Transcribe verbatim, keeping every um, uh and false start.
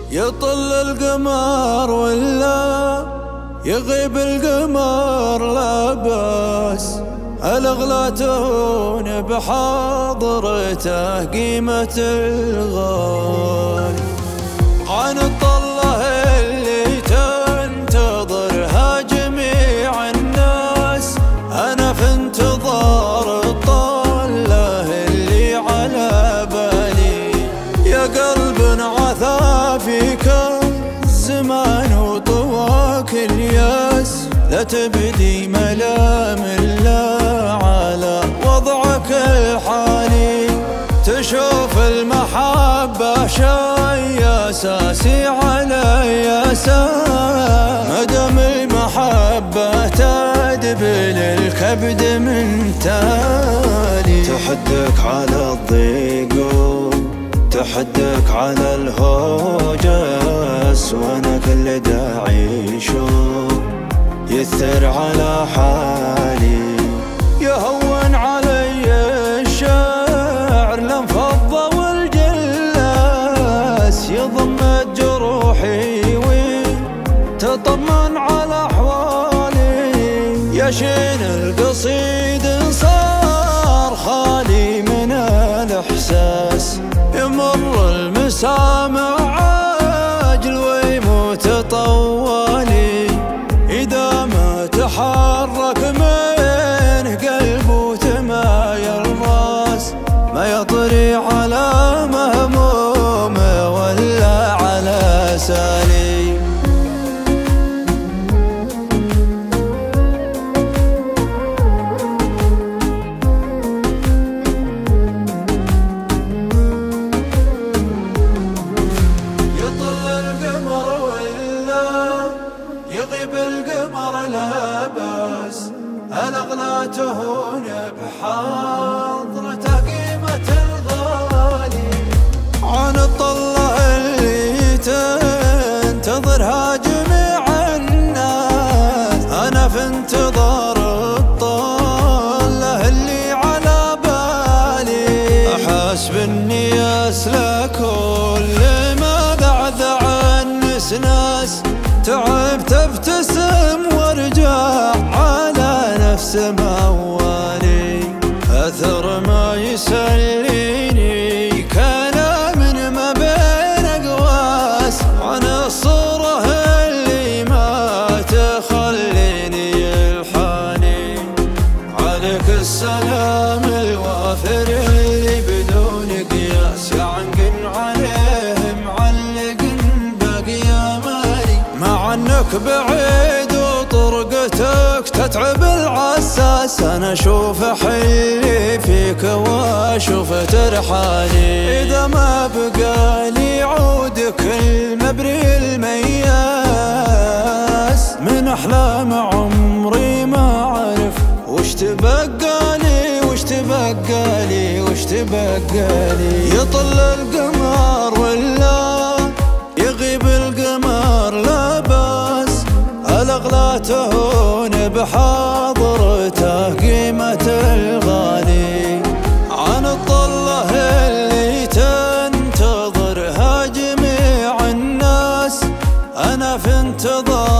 يطل القمر ولا يغيب القمر لا بأس، الأغلاتون بحاضرته قيمة الغالي. عن الطلة اللي تنتظرها جميع الناس، أنا في انتظار الطلة اللي على بالي. يا قلب عثى فيك الزمان وطواك الياس، لا تبدي ملام إلا على وضعك الحالي. تشوف المحبة شيء أساسي على أساس، مدام المحبة تدبل الكبد من تالي. تحدك على الضيق تحدك على الهوجس، وانا كل داعي شوف يثر على حالي. يهون علي الشعر لانفض والجلاس، يضمد جروحي وتطمن على احوالي. يشين القصيد صار خالي من الاحساس، يمر المسامع عاجل ويموت طوالي. إذا ما تحرك منه قلبه تمايل الراس، ما يطري على مهموم ولا على سالي. يغيب القمر لا بأس، الأغلاتون بحاضرته قيمة الغالي. عن الطلة اللي تنتظرها جميع الناس، أنا في انتظار الطلة اللي على بالي. أحسب إني أسلك كل ما بعد عن ناس، تعبت ابتسم وارجع على نفس موالي. اثر ما يسليني كان من ما بين اقواس، عن الصورة اللي ما تخليني الحاني. عليك السلام الوافر اللي بدون قياس، يعنقن عليه معلق باقي امالي. مع انك بعيد وطرقتك تتعب العساس، انا اشوف حلي فيك واشوف ترحالي. اذا ما بقالي عودك المبري المياس، من احلام عمري ما اعرف وش تبقالي وش تبقالي وش تبقالي. يطل القمر ولا يغيب القمر لا بأس، الأغلاتون بحاضرته قيمة الغالي. عن الطلة اللي تنتظرها جميع الناس، أنا في انتظار